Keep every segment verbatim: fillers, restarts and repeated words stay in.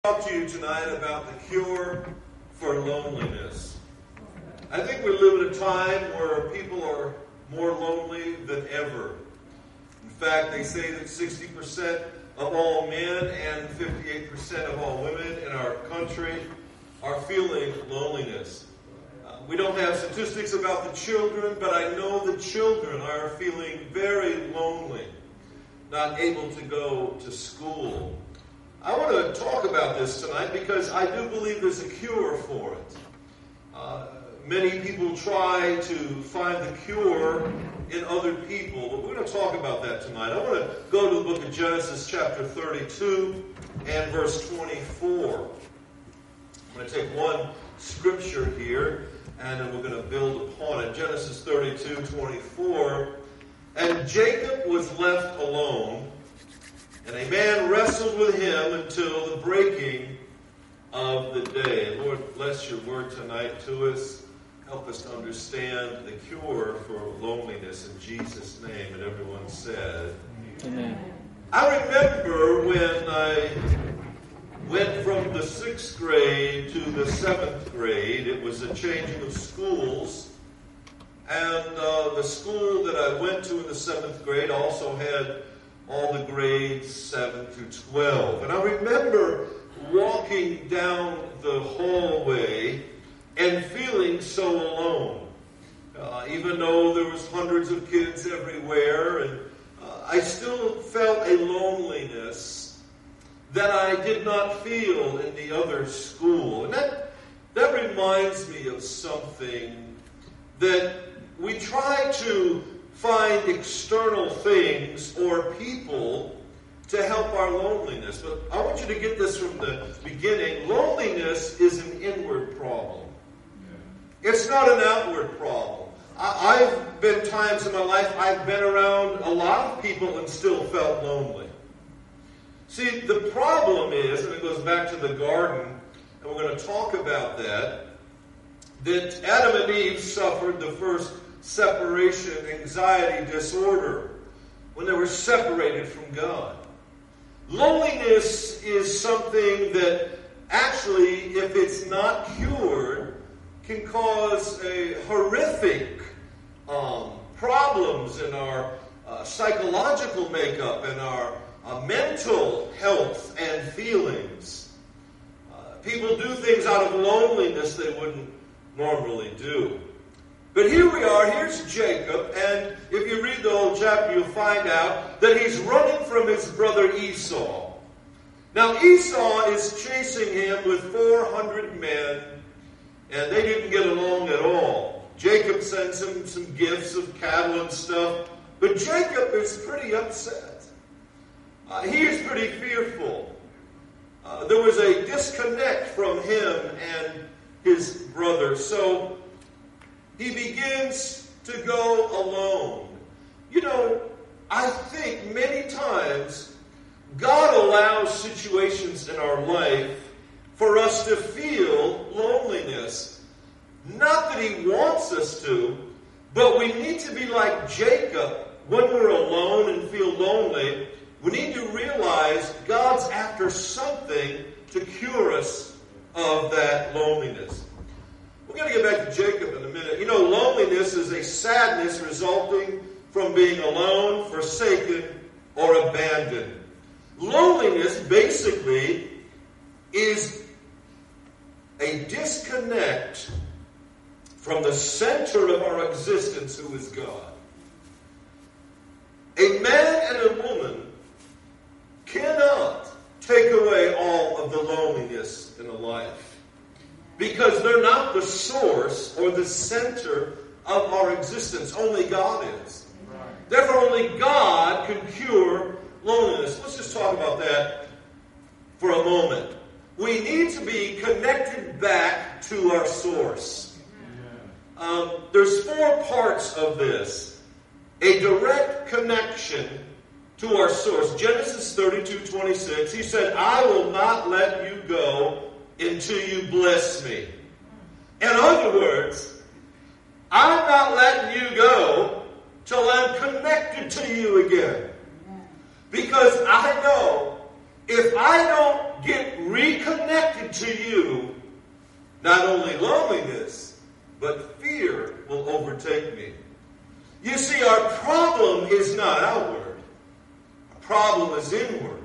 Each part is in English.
Talk to you tonight about the cure for loneliness. I think we live in a time where people are more lonely than ever. In fact, they say that sixty percent of all men and fifty-eight percent of all women in our country are feeling loneliness. Uh, we don't have statistics about the children, but I know the children are feeling very lonely, not able to go to school. I want to talk about this tonight because I do believe there's a cure for it. Uh, many people try to find the cure in other people, but we're going to talk about that tonight. I want to go to the book of Genesis chapter thirty-two and verse twenty-four. I'm going to take one scripture here and then we're going to build upon it. Genesis thirty-two, twenty-four. And Jacob was left alone, and a man wrestled with him until the breaking of the day. Lord, bless your word tonight to us. Help us to understand the cure for loneliness in Jesus' name. And everyone said, Amen. I remember when I went from the sixth grade to the seventh grade. It was a changing of schools. And uh, the school that I went to in the seventh grade also had all the grades seven through twelve. And I remember walking down the hallway and feeling so alone. Uh, even though there was hundreds of kids everywhere, and uh, I still felt a loneliness that I did not feel in the other school. And that, that reminds me of something that we try to find external things or people to help our loneliness. But I want you to get this from the beginning. Loneliness is an inward problem. It's not an outward problem. I, I've been times in my life I've been around a lot of people and still felt lonely. See, the problem is, and it goes back to the garden, and we're going to talk about that, that Adam and Eve suffered the first separation anxiety disorder when they were separated from God. Loneliness is something that actually, if it's not cured, can cause a horrific um, problems in our uh, psychological makeup and our uh, mental health and feelings. Uh, people do things out of loneliness they wouldn't normally do. But here we are, here's Jacob, and if you read the whole chapter, you'll find out that he's running from his brother Esau. Now, Esau is chasing him with four hundred men, and they didn't get along at all. Jacob sends him some gifts of cattle and stuff, but Jacob is pretty upset. Uh, he is pretty fearful. Uh, there was a disconnect from him and his brother, so he begins to go alone. You know, I think many times God allows situations in our life for us to feel loneliness. Not that he wants us to, but we need to be like Jacob when we're alone and feel lonely. We need to realize God's after something to cure us of that loneliness. We're going to get back to Jacob in a minute. You know, loneliness is a sadness resulting from being alone, forsaken, or abandoned. Loneliness basically is a disconnect from the center of our existence, who is God. A man and a woman cannot take away all of the loneliness in a life, because they're not the source or the center of our existence. Only God is. Right. Therefore, only God can cure loneliness. Let's just talk about that for a moment. We need to be connected back to our source. Yeah. Um, there's four parts of this. A direct connection to our source. Genesis thirty-two twenty-six, he said, I will not let you go until you bless me. In other words, I'm not letting you go till I'm connected to you again. Because I know if I don't get reconnected to you, not only loneliness, but fear will overtake me. You see, our problem is not outward. Our problem is inward.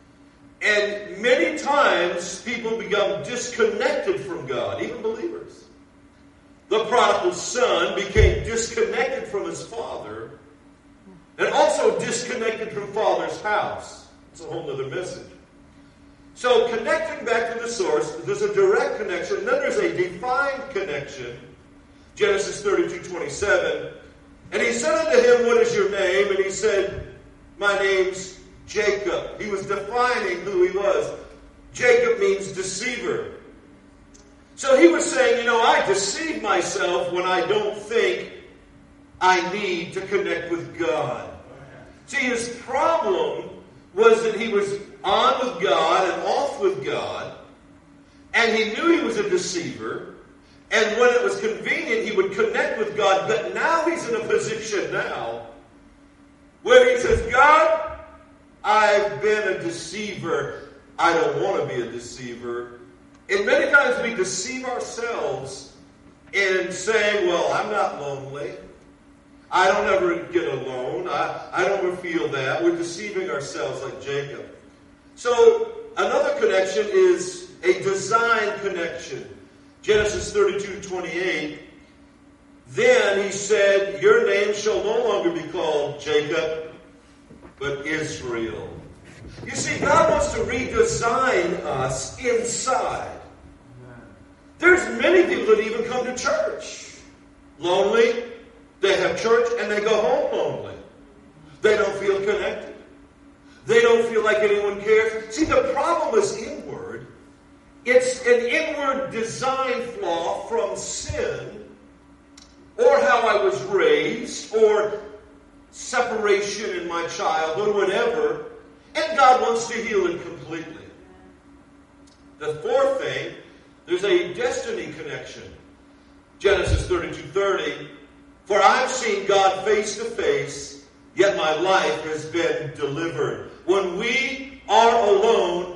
And many times people become disconnected from God, even believers. The prodigal son became disconnected from his father and also disconnected from father's house. It's a whole other message. So connecting back to the source, there's a direct connection, and then there's a defined connection. Genesis thirty-two twenty-seven. And he said unto him, what is your name? And he said, my name's Jacob. He was defining who he was. Jacob means deceiver. So he was saying, you know, I deceive myself when I don't think I need to connect with God. See, his problem was that he was on with God and off with God, and he knew he was a deceiver, and when it was convenient, he would connect with God, but now he's in a position now where he says, God, I've been a deceiver. I don't want to be a deceiver. And many times we deceive ourselves in saying, well, I'm not lonely. I don't ever get alone. I, I don't ever feel that. We're deceiving ourselves like Jacob. So another connection is a design connection. Genesis thirty-two twenty-eight. Then he said, your name shall no longer be called Jacob, but Israel. You see, God wants to redesign us inside. There's many people that even come to church lonely. They have church and they go home lonely. They don't feel connected. They don't feel like anyone cares. See, the problem is inward. It's an inward design flaw from sin, or how I was raised, or separation in my childhood, whatever. And God wants to heal it completely. The fourth thing, there's a destiny connection. Genesis thirty-two thirty. For I've seen God face to face, yet my life has been delivered. When we are alone,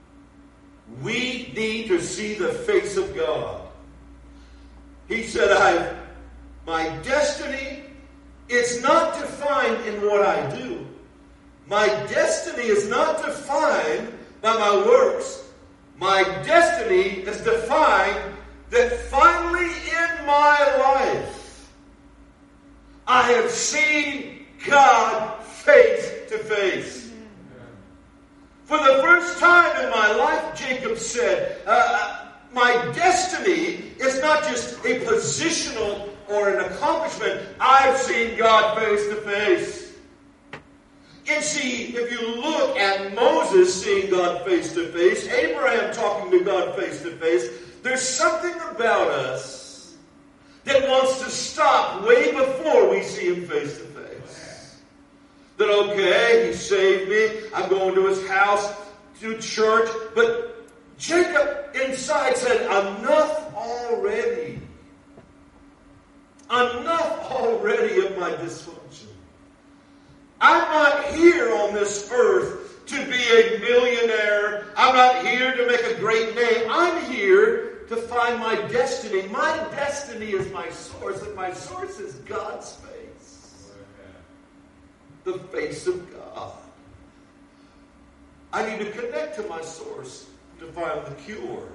we need to see the face of God. He said, I, my destiny, it's not defined in what I do. My destiny is not defined by my works. My destiny is defined that finally in my life, I have seen God face to face. For the first time in my life, Jacob said, uh, my destiny is not just a positional or an accomplishment. I've seen God face to face. And see, if you look at Moses seeing God face to face, Abraham talking to God face to face, there's something about us that wants to stop way before we see him face to face. That, okay, he saved me, I'm going to his house, to church, but Jacob inside said, enough already. Enough already of my dysfunction. I'm not here on this earth to be a millionaire. I'm not here to make a great name. I'm here to find my destiny. My destiny is my source, and my source is God's face. The face of God. I need to connect to my source to find the cure.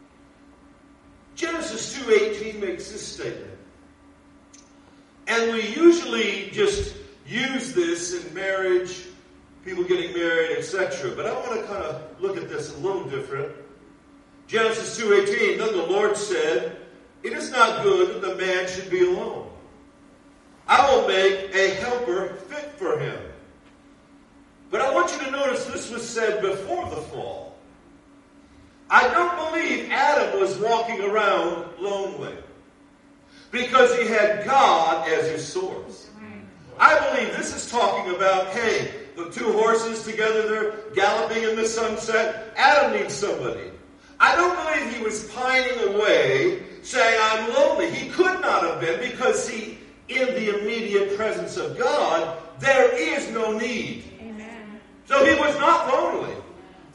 Genesis two eighteen makes this statement. And we usually just use this in marriage, people getting married, et cetera. But I want to kind of look at this a little different. Genesis two eighteen, then the Lord said, it is not good that the man should be alone. I will make a helper fit for him. But I want you to notice this was said before the fall. I don't believe Adam was walking around lonely because he had God as his source. I believe this is talking about, hey, the two horses together, they're galloping in the sunset. Adam needs somebody. I don't believe he was pining away saying, I'm lonely. He could not have been because he, in the immediate presence of God, there is no need. Amen. So he was not lonely.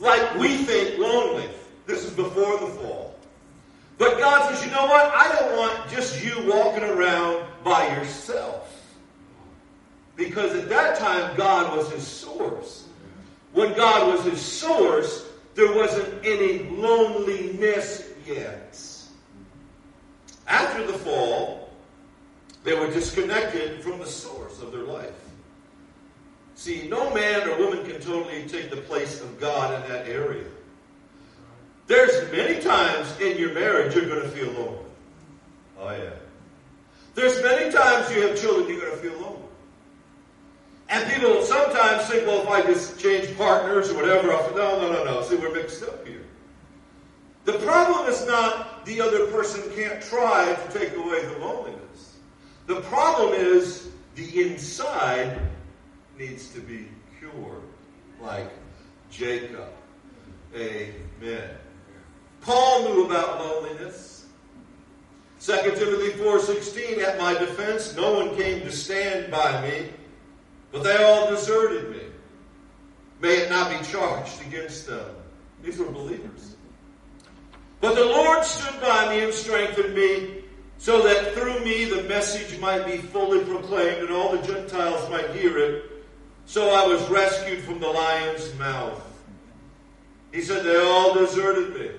like we think lonely. This is before the fall. But God says, you know what? I don't want just you walking around by yourself. Because at that time, God was his source. When God was his source, there wasn't any loneliness yet. After the fall, they were disconnected from the source of their life. See, no man or woman can totally take the place of God in that area. There's many times in your marriage you're going to feel lonely. Oh, yeah. There's many times you have children you're going to feel lonely. And people sometimes think, well, if I just change partners or whatever, I'll say, no, no, no, no. See, we're mixed up here. The problem is not the other person can't try to take away the loneliness. The problem is the inside needs to be cured, like Jacob. Amen. Paul knew about loneliness. Second Timothy four sixteen, at my defense, no one came to stand by me, but they all deserted me. May it not be charged against them. These were believers. But the Lord stood by me and strengthened me, so that through me the message might be fully proclaimed and all the Gentiles might hear it. So I was rescued from the lion's mouth. He said, they all deserted me.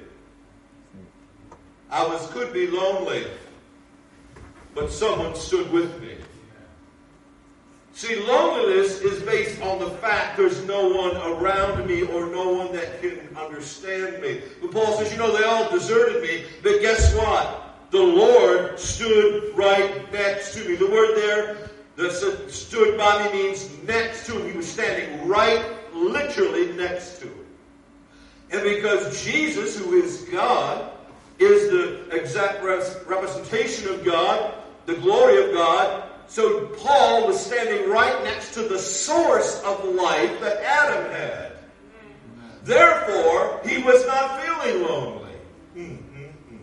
I was could be lonely, but someone stood with me. See, loneliness is based on the fact there's no one around me or no one that can understand me. But Paul says, you know, they all deserted me, but guess what? The Lord stood right next to me. The word there that stood by me means next to him. He was standing right, literally next to him. And because Jesus, who is God, is the exact representation of God, the glory of God, so Paul was standing right next to the source of life that Adam had. Therefore, he was not feeling lonely. Mm-hmm.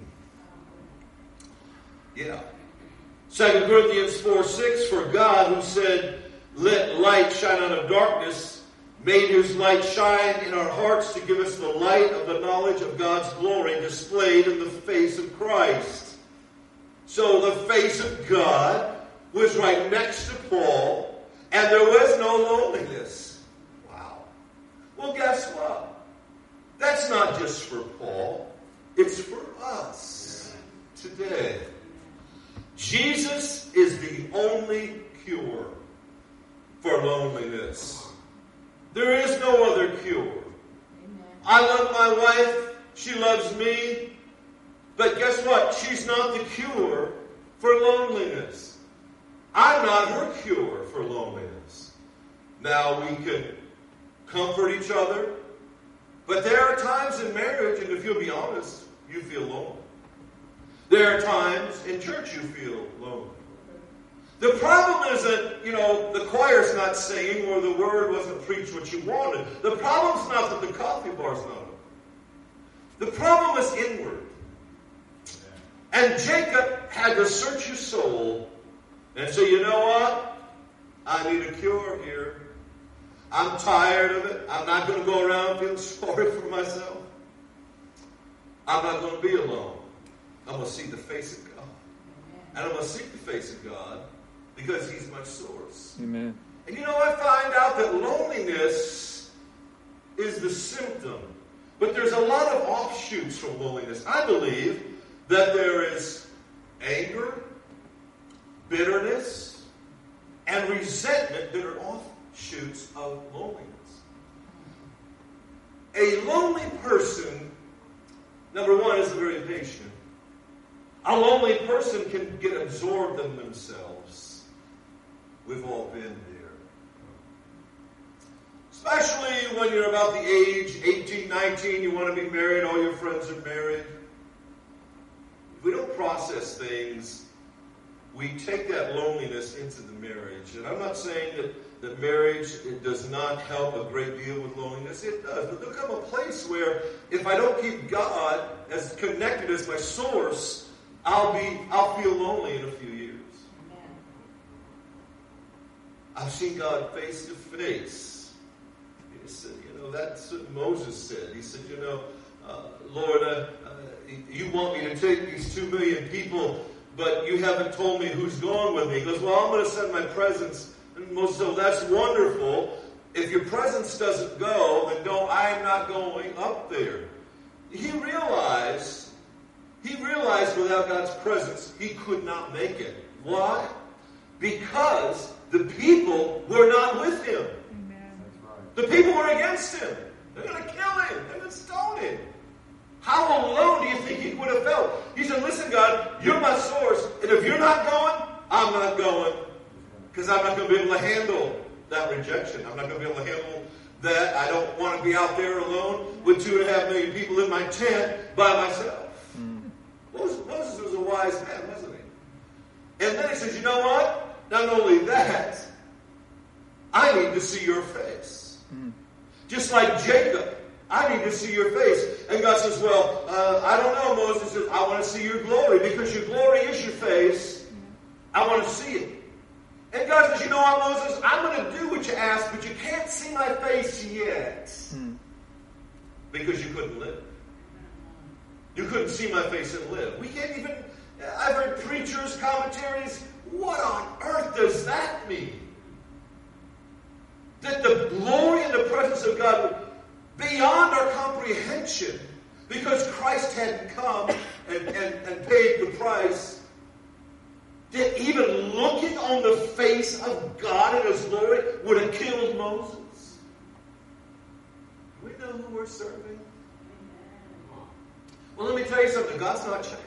Yeah. Second Corinthians four six, for God, who said, let light shine out of darkness, made his light shine in our hearts to give us the light of the knowledge of God's glory displayed in the face of Christ. So the face of God was right next to Paul, and there was no loneliness. Wow. Well, guess what? That's not just for Paul. It's for us today. Jesus is the only cure for loneliness. There is no other cure. Amen. I love my wife. She loves me. But guess what? She's not the cure for loneliness. I'm not her cure for loneliness. Now, we can comfort each other. But there are times in marriage, and if you'll be honest, you feel lonely. There are times in church you feel lonely. The problem isn't, you know, the choir's not singing or the word wasn't preached what you wanted. The problem's not that the coffee bar's not open. The problem is inward. And Jacob had to search his soul and say, you know what? I need a cure here. I'm tired of it. I'm not going to go around feeling sorry for myself. I'm not going to be alone. I'm going to seek the face of God. And I'm going to seek the face of God because he's my source. Amen. And you know, I find out that loneliness is the symptom. But there's a lot of offshoots from loneliness. I believe that there is anger, bitterness, and resentment that are offshoots of loneliness. A lonely person, number one, is very patient. A lonely person can get absorbed in themselves. We've all been there. Especially when you're about the age, eighteen, nineteen, you want to be married, all your friends are married. If we don't process things, we take that loneliness into the marriage. And I'm not saying that, that marriage it does not help a great deal with loneliness. It does. But there'll come a place where if I don't keep God as connected as my source, I'll be I'll feel lonely in a few years. I've seen God face to face. He said, you know, that's what Moses said. He said, you know, uh, Lord, uh, uh, you want me to take these two million people, but you haven't told me who's going with me. He goes, well, I'm going to send my presence. And Moses said, well, that's wonderful. If your presence doesn't go, then don't, I am not going up there. He realized, he realized without God's presence, he could not make it. Why? Because the people were not with him. Amen. The people were against him. They're going to kill him. They're going to stone him. How alone do you think he would have felt? He said, listen, God, you're my source. And if you're not going, I'm not going. Because I'm not going to be able to handle that rejection. I'm not going to be able to handle that. I don't want to be out there alone with two and a half million people in my tent by myself. Mm. Moses, Moses was a wise man, wasn't he? And then he says, you know what? Not only that, I need to see your face. Mm. Just like Jacob, I need to see your face. And God says, well, uh, I don't know, Moses says, I want to see your glory because your glory is your face. I want to see it. And God says, you know what, Moses? I'm going to do what you asked, but you can't see my face yet. Mm. Because you couldn't live. You couldn't see my face and live. We can't even, I've heard preachers, commentaries. What on earth does that mean? That the glory and the presence of God would beyond our comprehension because Christ hadn't come and, and, and paid the price. That even looking on the face of God in His glory would have killed Moses. Do we know who we're serving? Well, let me tell you something. God's not changed.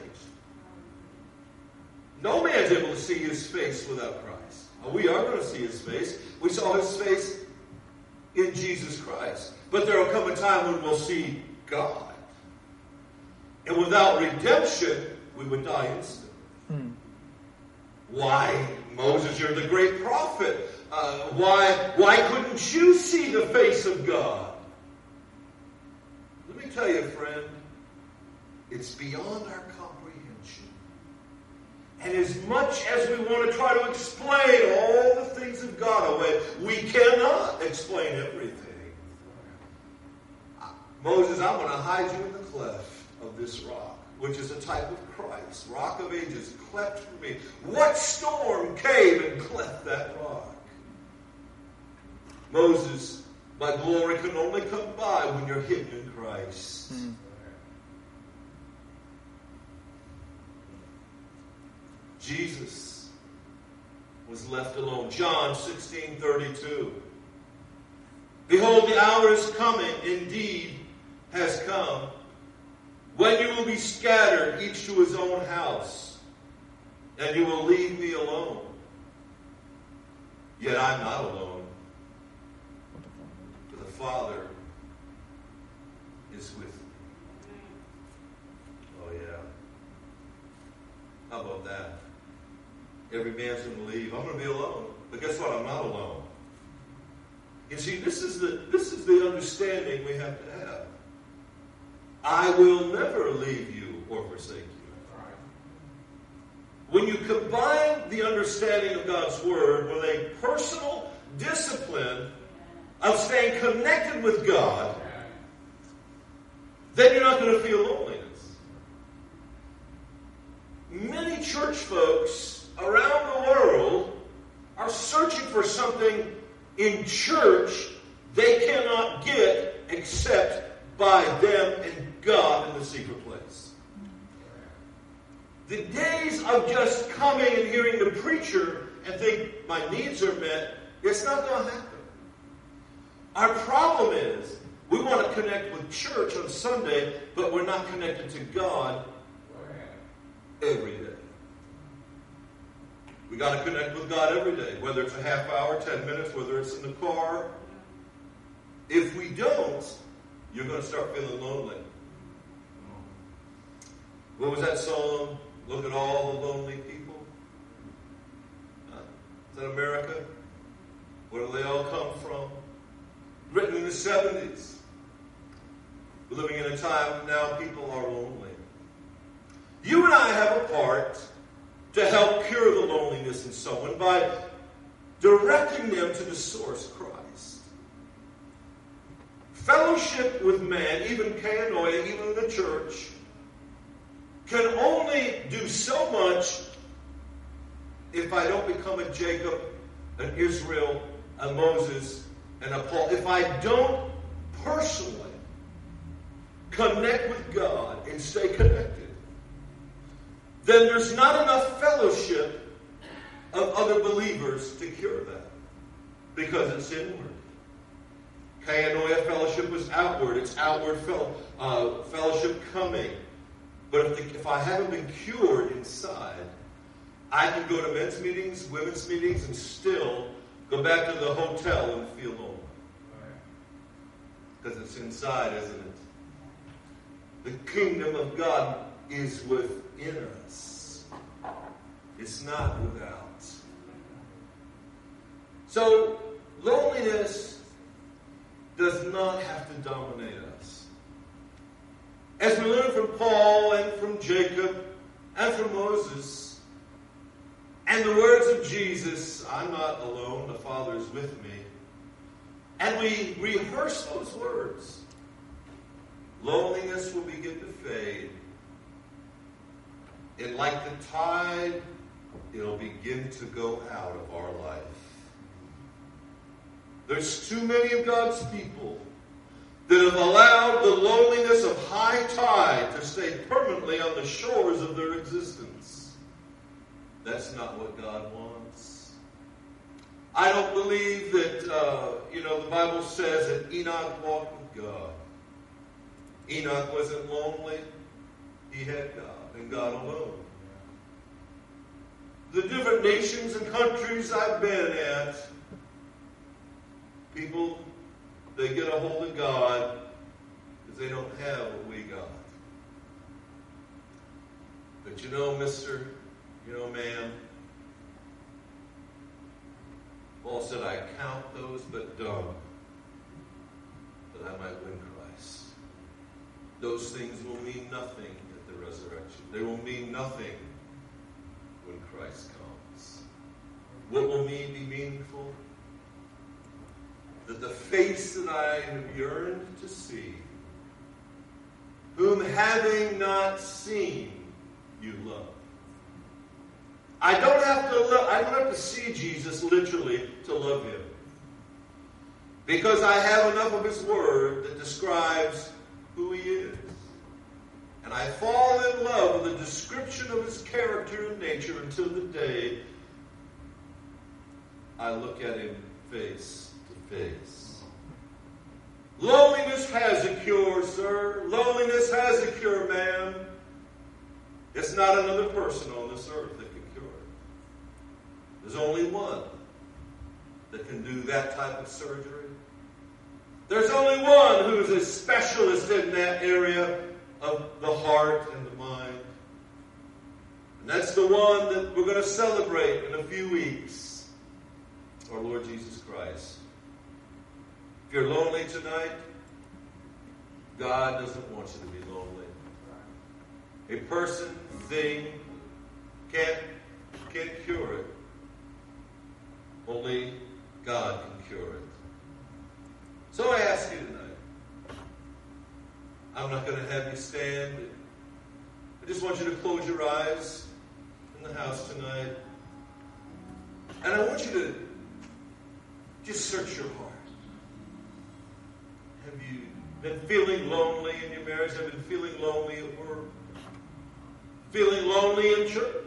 No man's able to see His face without Christ. We are going to see His face. We saw His face in Jesus Christ. But there will come a time when we'll see God. And without redemption, we would die instantly. Hmm. Why, Moses, you're the great prophet. Uh, why, why couldn't you see the face of God? Let me tell you, friend, it's beyond our comprehension. And as much as we want to try to explain all the things of God away, we cannot explain everything. Moses, I'm going to hide you in the cleft of this rock, which is a type of Christ. Rock of ages, cleft for me. What storm came and cleft that rock? Moses, my glory can only come by when you're hidden in Christ. Mm. Jesus was left alone. John sixteen thirty-two. Behold, the hour is coming, indeed has come, when you will be scattered, each to his own house, and you will leave me alone. Yet I'm not alone, for the Father is with me. Oh yeah. How about that? Every man's going to leave. I'm going to be alone. But guess what? I'm not alone. You see, this is the this is the understanding we have to have. I will never leave you or forsake you. When you combine the understanding of God's Word with a personal discipline of staying connected with God, then you're not going to feel loneliness. Many church folks around the world are searching for something in church they cannot get except by them and God in the secret place. The days of just coming and hearing the preacher and think my needs are met, it's not going to happen. Our problem is we want to connect with church on Sunday, but we're not connected to God every day. We got to connect with God every day, whether it's a half hour, ten minutes, whether it's in the car. If we don't, you're going to start feeling lonely. What was that song? Look at all the lonely people. Uh, is that America? Where do they all come from? Written in the seventies. We're living in a time when now people are lonely. You and I have a part to help cure the loneliness in someone by directing them to the source, Christ. fellowship with man, even kainoia, even the church, can only do so much if I don't become a Jacob, an Israel, a Moses, and a Paul. If I don't personally connect with God and stay connected, then there's not enough fellowship of other believers to cure that, because it's inward. Kainoia fellowship was outward. It's outward fel- uh, fellowship coming. But if, the, if I haven't been cured inside, I can go to men's meetings, women's meetings, and still go back to the hotel and feel lonely. Because it's inside, isn't it? The kingdom of God is within us. It's not without. So, loneliness does not have to dominate us. As we learn from Paul and from Jacob and from Moses and the words of Jesus, I'm not alone, the Father is with me. And we rehearse those words, loneliness will begin to fade. And like the tide, it'll begin to go out of our life. There's too many of God's people that have allowed the loneliness of high tide to stay permanently on the shores of their existence. That's not what God wants. I don't believe that, uh, you know, the Bible says that Enoch walked with God. Enoch wasn't lonely. He had God, and God alone. The different nations and countries I've been at, people, they get a hold of God because they don't have what we got. But you know, mister, you know, ma'am, Paul said, I count those but dung, that I might win Christ. Those things will mean nothing at the resurrection. They will mean nothing when Christ comes. What will mean be meaningful? That the face that I have yearned to see, whom having not seen, you love. I don't have to love, I don't have to see Jesus literally to love him. Because I have enough of his word that describes who he is. And I fall in love with the description of his character and nature until the day I look at him face to face. Loneliness has a cure, sir. Loneliness has a cure, ma'am. It's not another person on this earth that can cure it. There's only one that can do that type of surgery. There's only one who is a specialist in that area of the heart and the mind. And that's the one that we're going to celebrate in a few weeks. Our Lord Jesus Christ. If you're lonely tonight, God doesn't want you to be lonely. A person, thing, can't, can't cure it. Only God can cure it. So I ask you tonight, I'm not going to have you stand. I just want you to close your eyes in the house tonight. And I want you to just search your heart. Have you been feeling lonely in your marriage? Have you been feeling lonely at work? Feeling lonely in church?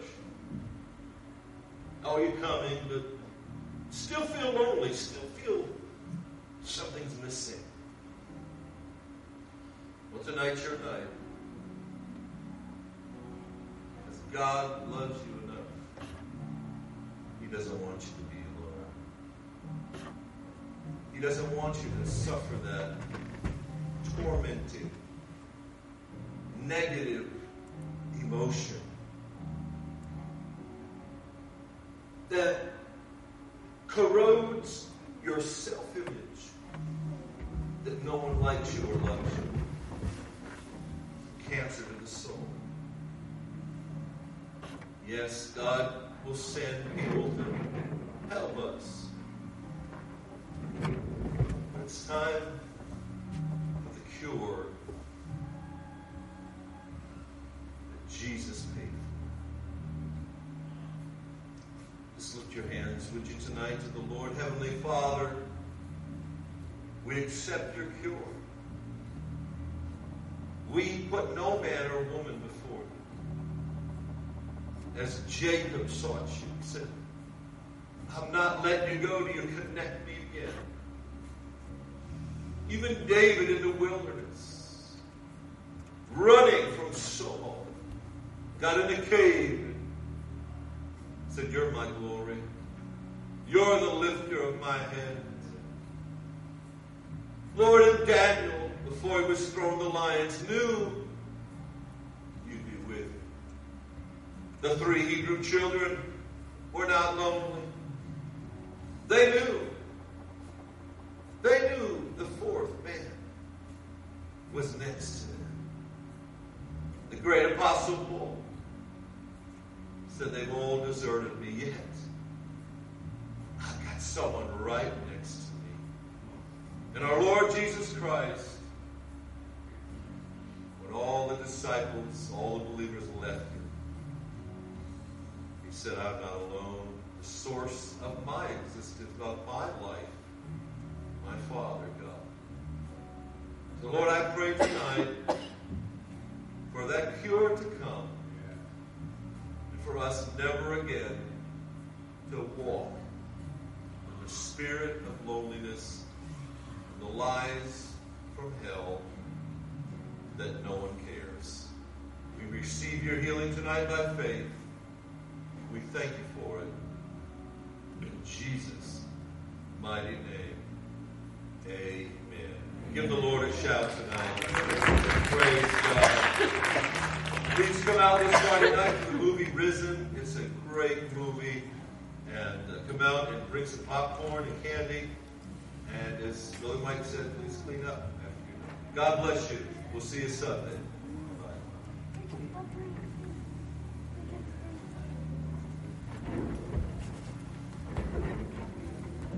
Oh, you're coming, but still feel lonely, still feel something's missing. Well, tonight's your night. Because God loves you enough. He doesn't want you to be alone. He doesn't want you to suffer that tormenting, negative emotion that corrodes your self-image, that no one likes you or loves you. Cancer to the soul. Yes, God will send people to help us. But it's time cure that Jesus paid for. Just lift your hands, would you, tonight to the Lord. Heavenly Father, we accept your cure. We put no man or woman before you. As Jacob sought you, he said, I'm not letting you go till you connect me again. Even David in the wilderness, running from Saul, got in a cave and said, you're my glory. You're the lifter of my head. Lord, and Daniel, before he was thrown in the lions, knew you'd be with him. The three Hebrew children were not lonely. They knew. They knew the fourth man was next to them. The great apostle Paul said, they've all deserted me, yet I've got someone right next to me. And our Lord Jesus Christ, when all the disciples, all the believers left him, he said, I'm not alone. The source of my existence, of my life, my Father God. So Lord, I pray tonight for that cure to come, and for us never again to walk in the spirit of loneliness and the lies from hell that no one cares. We receive your healing tonight by faith. We thank you for it. In Jesus' mighty name, amen. Give the Lord a shout tonight. Praise God. Please come out this Friday night to the movie Risen. It's a great movie. And uh, come out and bring some popcorn and candy. And as Billy Mike said, please clean up after you. God bless you. We'll see you Sunday.